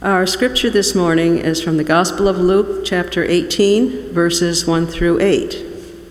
Our scripture this morning is from the Gospel of Luke, chapter 18, verses 1 through 8.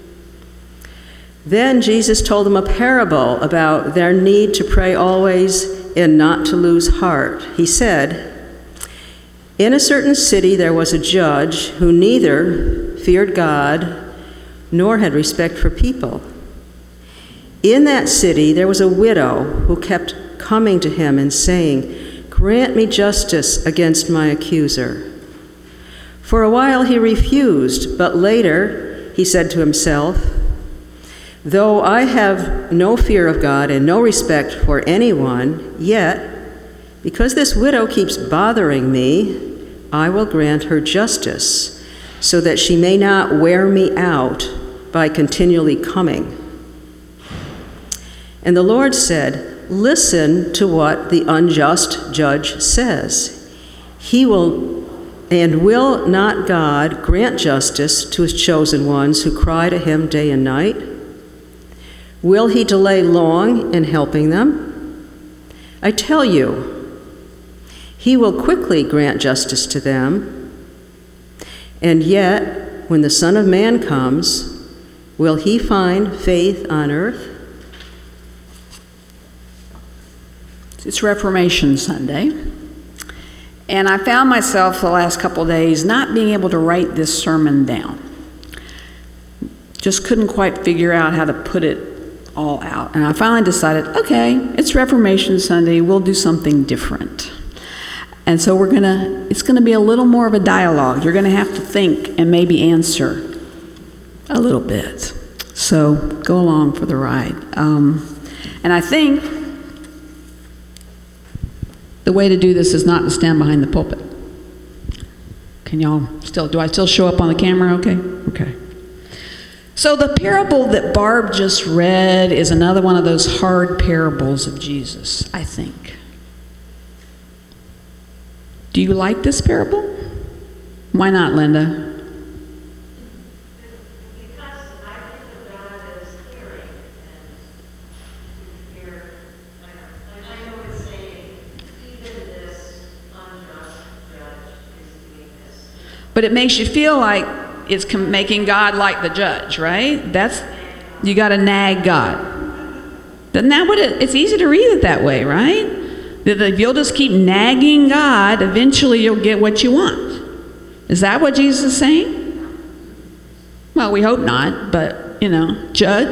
Then Jesus told them a parable about their need to pray always and not to lose heart. He said, "In a certain city there was a judge who neither feared God nor had respect for people. In that city there was a widow who kept coming to him and saying, 'Grant me justice against my accuser.' For a while he refused, but later he said to himself, 'Though I have no fear of God and no respect for anyone, yet, because this widow keeps bothering me, I will grant her justice, so that she may not wear me out by continually coming.' And the Lord said, 'Listen to what the unjust judge says. Will not God grant justice to his chosen ones who cry to him day and night? Will he delay long in helping them? I tell you, he will quickly grant justice to them. And yet, when the Son of Man comes, will he find faith on earth?'" It's Reformation Sunday, and I found myself the last couple of days not being able to write this sermon down. Just couldn't quite figure out how to put it all out. And I finally decided, okay, it's Reformation Sunday, we'll do something different. And so it's gonna be a little more of a dialogue. You're gonna have to think and maybe answer a little bit. So go along for the ride. And I think the way to do this is not to stand behind the pulpit. Do I still show up on the camera okay? Okay. So the parable that Barb just read is another one of those hard parables of Jesus, I think. Do you like this parable? Why not, Linda? But it makes you feel like it's making God like the judge, right? You got to nag God. Isn't that what it's easy to read it that way, right? That if you'll just keep nagging God, eventually you'll get what you want. Is that what Jesus is saying? Well, we hope not, but, Judd?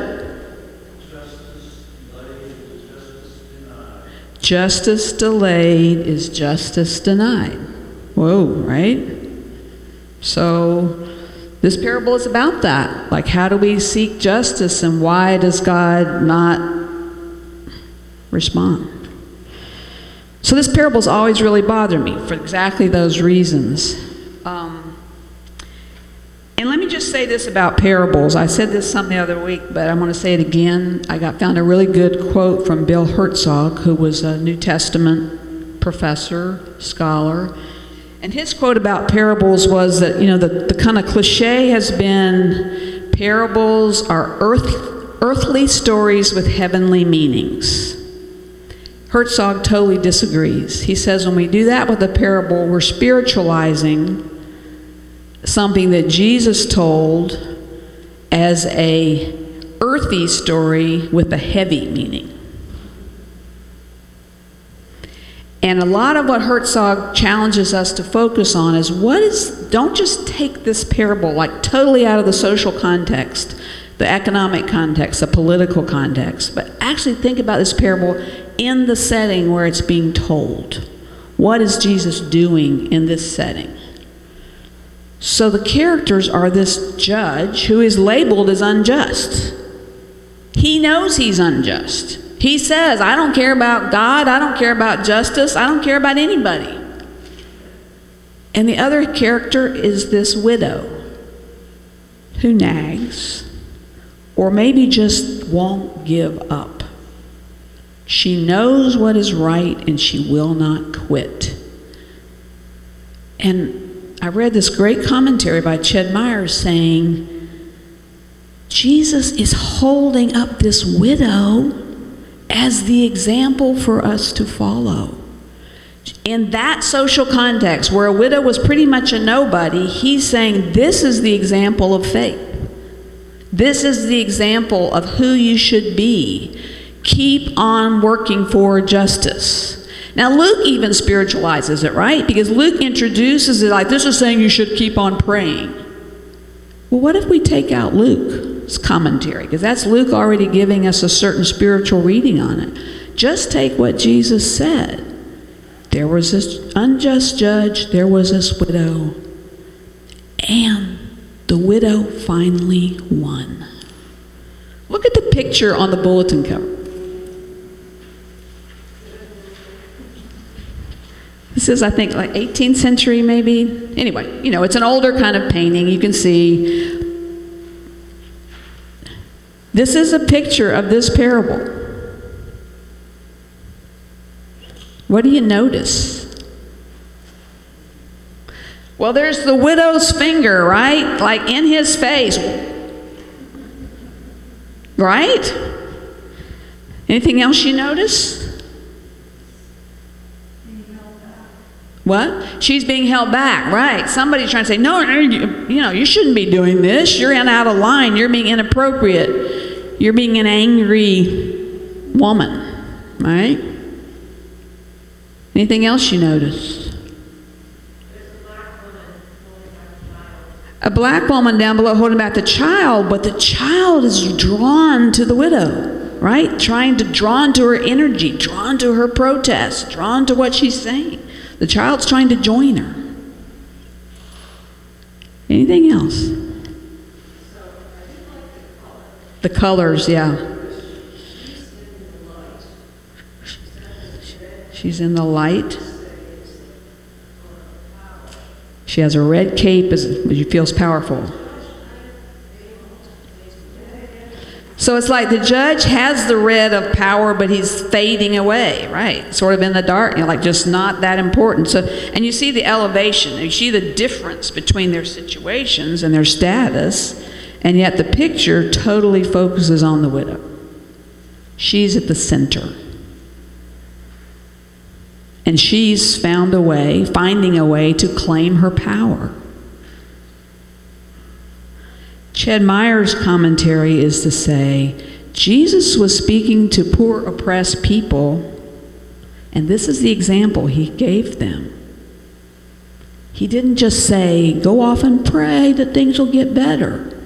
Justice delayed is justice denied. Whoa, right? So this parable is about that. Like, how do we seek justice and why does God not respond? So this parable's always really bothered me for exactly those reasons. And let me just say this about parables. I said this something the other week, but I'm going to say it again. I found a really good quote from Bill Herzog, who was a New Testament professor, scholar. And his quote about parables was that, the kind of cliche has been parables are earthly stories with heavenly meanings. Herzog totally disagrees. He says when we do that with a parable, we're spiritualizing something that Jesus told as a earthy story with a heavy meaning. And a lot of what Herzog challenges us to focus on is don't just take this parable like totally out of the social context, the economic context, the political context, but actually think about this parable in the setting where it's being told. What is Jesus doing in this setting? So the characters are this judge who is labeled as unjust. He knows he's unjust. He says, I don't care about God, I don't care about justice, I don't care about anybody. And the other character is this widow who nags, or maybe just won't give up. She knows what is right and she will not quit. And I read this great commentary by Ched Myers saying, Jesus is holding up this widow as the example for us to follow. in that social context where a widow was pretty much a nobody, he's saying this is the example of faith. This is the example of who you should be. Keep on working for justice. Now, Luke even spiritualizes it, right? Because Luke introduces it like this is saying you should keep on praying. Well, what if we take out Luke's commentary? Because that's Luke already giving us a certain spiritual reading on it. Just take what Jesus said. There was this unjust judge, there was this widow, and the widow finally won. Look at the picture on the bulletin cover. This is, I think, like 18th century maybe. Anyway, you know, it's an older kind of painting. You can see. This is a picture of this parable. What do you notice? Well, there's the widow's finger, right? Like in his face. Right? Anything else you notice? What? She's being held back, right? Somebody's trying to say, no, you shouldn't be doing this. You're out of line. You're being inappropriate. You're being an angry woman, right? Anything else you notice? A black woman down below holding back the child, but the child is drawn to the widow, right? Drawn to her energy, drawn to her protest, drawn to what she's saying. The child's trying to join her. Anything else? The colors, yeah. She's in the light. She has a red cape, she feels powerful. So it's like the judge has the red of power, but he's fading away, right? Sort of in the dark, like just not that important. So, and you see the elevation, you see the difference between their situations and their status, and yet the picture totally focuses on the widow. She's at the center. And she's finding a way to claim her power. Ched Meyer's commentary is to say, Jesus was speaking to poor, oppressed people, and this is the example he gave them. He didn't just say, go off and pray that things will get better.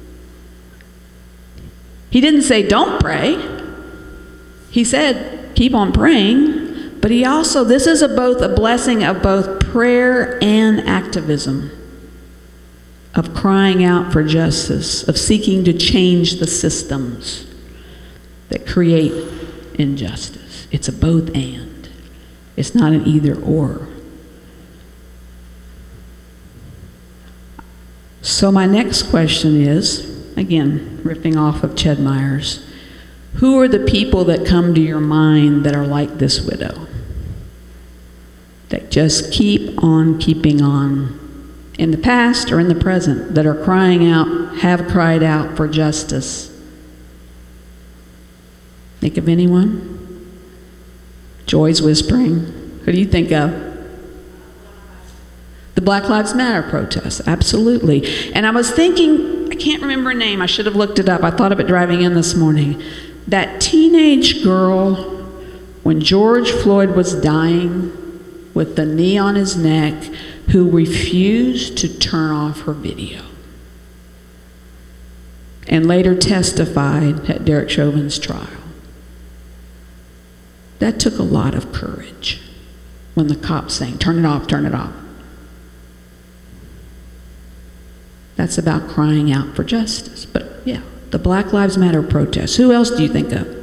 He didn't say, don't pray. He said, keep on praying. But he also, this is both a blessing of both prayer and activism, of crying out for justice, of seeking to change the systems that create injustice. It's a both and. It's not an either or. So my next question is, again, ripping off of Ched Meyer's, who are the people that come to your mind that are like this widow? That just keep on keeping on in the past or in the present, that are crying out, have cried out for justice. Think of anyone? Joy's whispering. Who do you think of? The Black Lives Matter protests, absolutely. And I was thinking, I can't remember her name, I should have looked it up. I thought of it driving in this morning. That teenage girl, when George Floyd was dying, with the knee on his neck, who refused to turn off her video and later testified at Derek Chauvin's trial. That took a lot of courage when the cops saying, turn it off, turn it off. That's about crying out for justice. But yeah, the Black Lives Matter protests. Who else do you think of?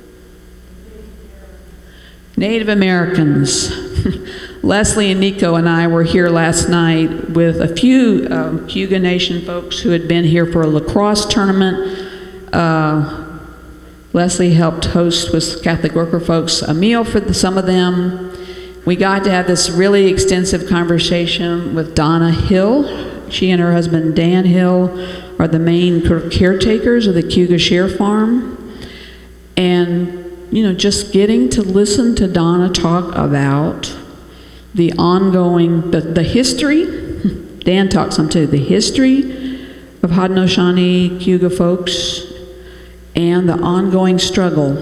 Native Americans. Leslie and Nico and I were here last night with a few Cayuga Nation folks who had been here for a lacrosse tournament. Leslie helped host with Catholic worker folks a meal for some of them. We got to have this really extensive conversation with Donna Hill. She and her husband Dan Hill are the main caretakers of the Cayuga Share Farm. And, you know, just getting to listen to Donna talk about the ongoing, the history, Dan talks some too, the history of Haudenosaunee, Cayuga folks, and the ongoing struggle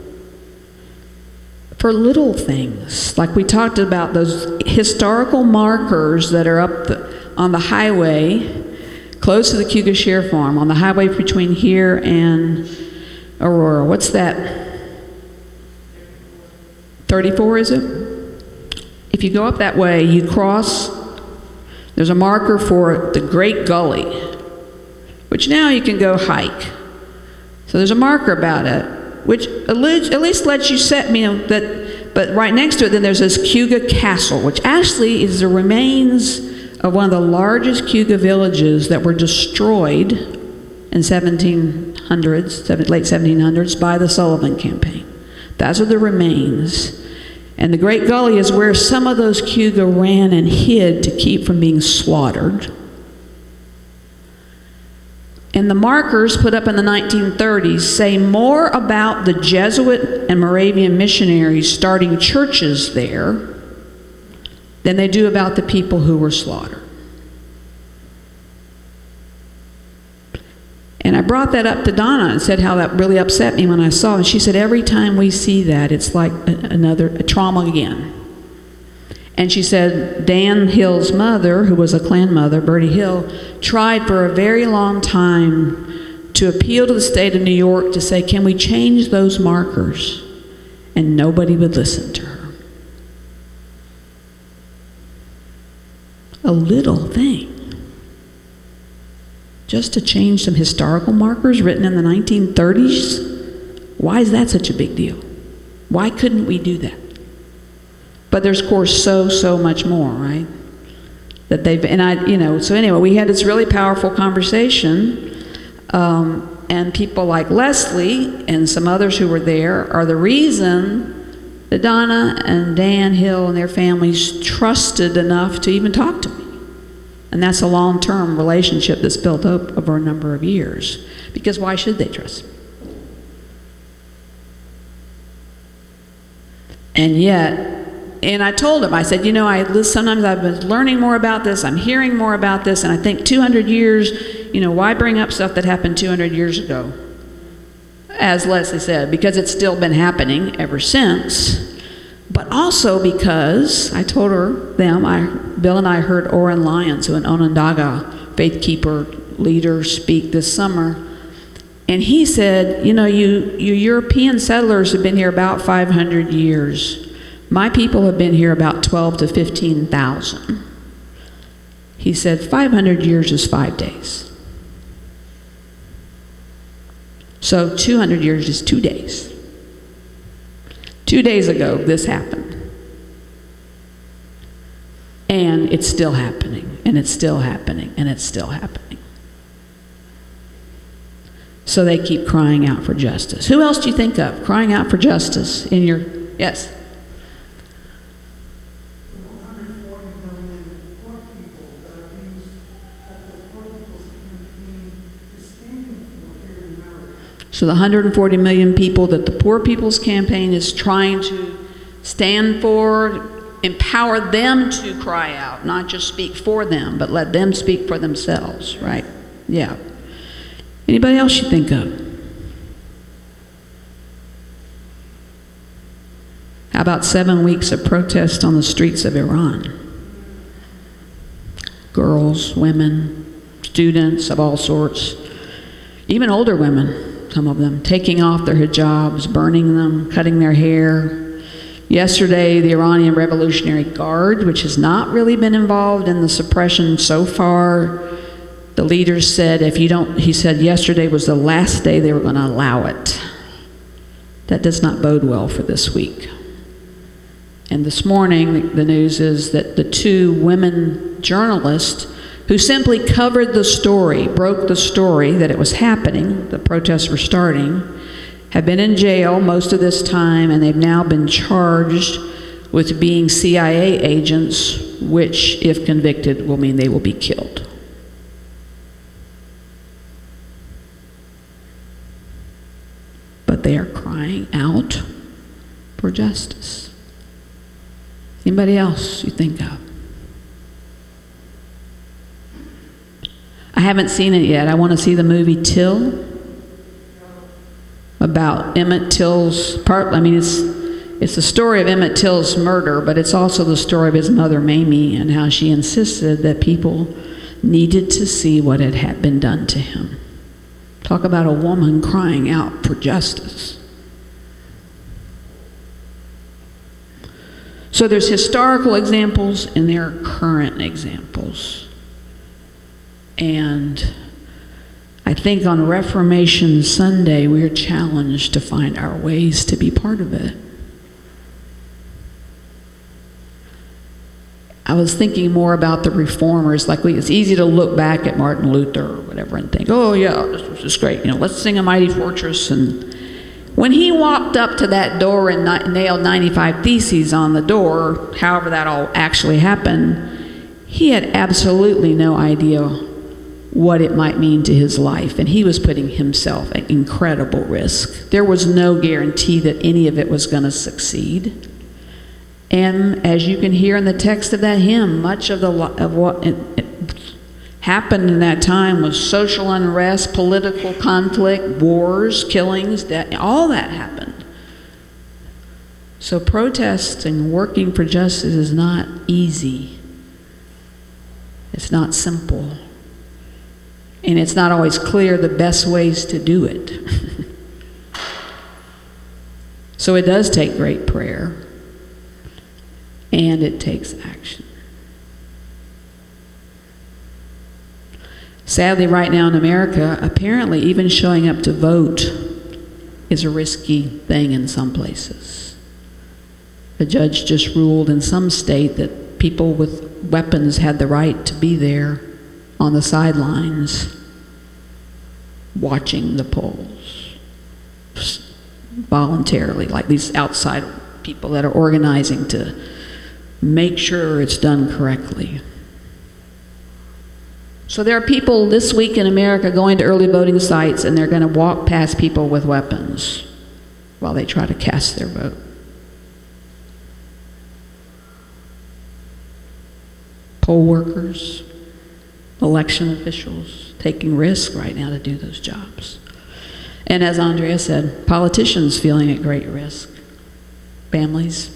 for little things. Like we talked about those historical markers that are up on the highway, close to the Cayuga Share Farm, on the highway between here and Aurora. What's that? 34, is it? If you go up that way, you cross, there's a marker for the Great Gully, which now you can go hike. So there's a marker about it, which at least lets you set, that, but right next to it, then there's this Cayuga Castle, which actually is the remains of one of the largest Cayuga villages that were destroyed in 1700s, late 1700s, by the Sullivan Campaign. Those are the remains. And the Great Gully is where some of those Cayuga ran and hid to keep from being slaughtered. And the markers put up in the 1930s say more about the Jesuit and Moravian missionaries starting churches there than they do about the people who were slaughtered. And I brought that up to Donna and said how that really upset me when I saw it. And she said, every time we see that, it's like a trauma again. And she said, Dan Hill's mother, who was a Klan mother, Bertie Hill, tried for a very long time to appeal to the state of New York to say, can we change those markers? And nobody would listen to her. A little thing. Just to change some historical markers written in the 1930s? Why is that such a big deal? Why couldn't we do that? But there's, of course, so much more, right? That they've, and so anyway, we had this really powerful conversation, and people like Leslie and some others who were there are the reason that Donna and Dan Hill and their families trusted enough to even talk to me. And that's a long-term relationship that's built up over a number of years. Because why should they trust me? And yet, and I told him, I said, sometimes I've been learning more about this, I'm hearing more about this, and I think 200 years, why bring up stuff that happened 200 years ago? As Leslie said, because it's still been happening ever since. But also because I told Bill and I heard Oren Lyons, who an Onondaga faith keeper leader, speak this summer. And he said, you European settlers have been here about 500 years. My people have been here about 12 to 15,000. He said, 500 years is 5 days. So 200 years is 2 days. 2 days ago, this happened. And it's still happening, and it's still happening, and it's still happening. So they keep crying out for justice. Who else do you think of crying out for justice in your, yes? So the 140 million people that the Poor People's Campaign is trying to stand for, empower them to cry out, not just speak for them, but let them speak for themselves, right? Yeah. Anybody else you think of? How about 7 weeks of protest on the streets of Iran? Girls, women, students of all sorts, even older women. Some of them taking off their hijabs, burning them, cutting their hair. Yesterday, the Iranian Revolutionary Guard, which has not really been involved in the suppression so far, the leaders said, he said yesterday was the last day they were going to allow it. That does not bode well for this week. And this morning, the news is that the 2 women journalists who simply covered the story, broke the story that it was happening, the protests were starting, have been in jail most of this time, and they've now been charged with being CIA agents, which, if convicted, will mean they will be killed. But they are crying out for justice. Anybody else you think of? I haven't seen it yet. I want to see the movie Till, about Emmett Till's part. I mean, it's the story of Emmett Till's murder, but it's also the story of his mother, Mamie, and how she insisted that people needed to see what had been done to him. Talk about a woman crying out for justice. So there's historical examples and there are current examples. And I think on Reformation Sunday, we're challenged to find our ways to be part of it. I was thinking more about the reformers. Like, it's easy to look back at Martin Luther or whatever and think, oh yeah, this was just great. You know, let's sing A Mighty Fortress. And when he walked up to that door and nailed 95 Theses on the door, however that all actually happened, he had absolutely no idea what it might mean to his life. And he was putting himself at incredible risk. There was no guarantee that any of it was going to succeed. And as you can hear in the text of that hymn, much of what happened in that time was social unrest, political conflict, wars, killings, all that happened. So protesting, working for justice is not easy. It's not simple. And it's not always clear the best ways to do it. So it does take great prayer. And it takes action. Sadly, right now in America, apparently even showing up to vote is a risky thing in some places. A judge just ruled in some state that people with weapons had the right to be there on the sidelines watching the polls voluntarily, like these outside people that are organizing to make sure it's done correctly. So there are people this week in America going to early voting sites and they're going to walk past people with weapons while they try to cast their vote. Poll workers, election officials taking risks right now to do those jobs. And as Andrea said, politicians feeling at great risk, families.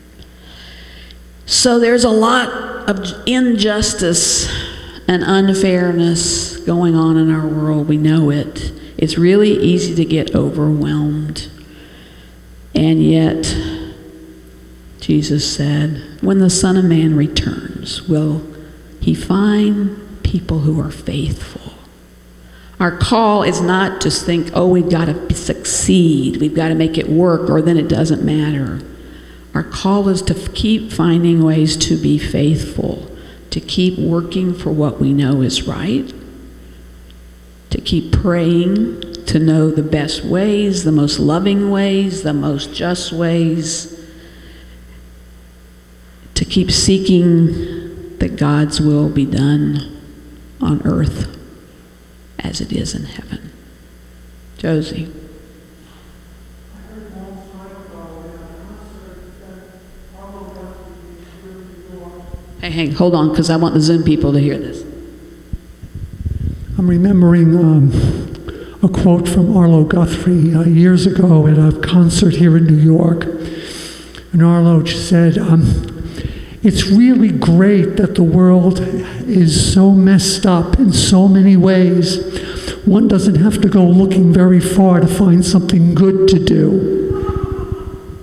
So there's a lot of injustice and unfairness going on in our world. We know it. It's really easy to get overwhelmed. And yet, Jesus said, when the Son of Man returns, will he find people who are faithful? Our call is not to think, oh, we've got to succeed, we've got to make it work, or then it doesn't matter. Our call is to keep finding ways to be faithful, to keep working for what we know is right, to keep praying, to know the best ways, the most loving ways, the most just ways, to keep seeking that God's will be done on earth as it is in heaven. Josie. Hey, hold on, because I want the Zoom people to hear this. I'm remembering a quote from Arlo Guthrie years ago at a concert here in New York. And Arlo said, it's really great that the world is so messed up in so many ways. One doesn't have to go looking very far to find something good to do.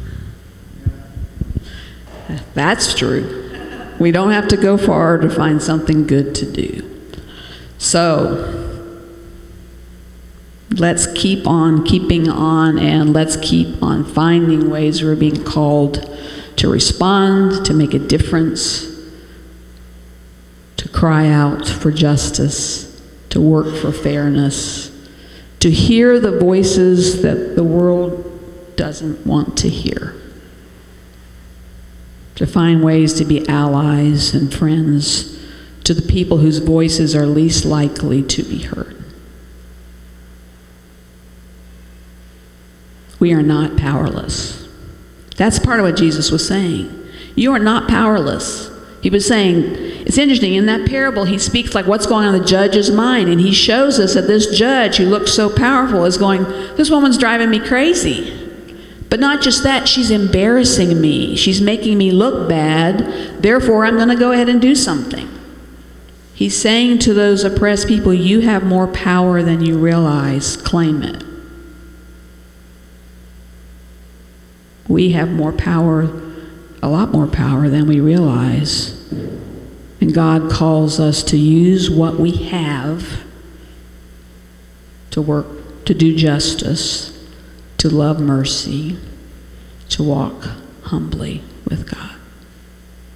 That's true. We don't have to go far to find something good to do. So, let's keep on keeping on, and let's keep on finding ways we're being called to respond, to make a difference, to cry out for justice, to work for fairness, to hear the voices that the world doesn't want to hear, to find ways to be allies and friends to the people whose voices are least likely to be heard. We are not powerless. That's part of what Jesus was saying. You are not powerless. He was saying, it's interesting, in that parable, he speaks like what's going on in the judge's mind, and he shows us that this judge who looks so powerful is going, this woman's driving me crazy. But not just that, she's embarrassing me. She's making me look bad, therefore I'm going to go ahead and do something. He's saying to those oppressed people, you have more power than you realize, claim it. We have more power, a lot more power than we realize. And God calls us to use what we have to work, to do justice, to love mercy, to walk humbly with God.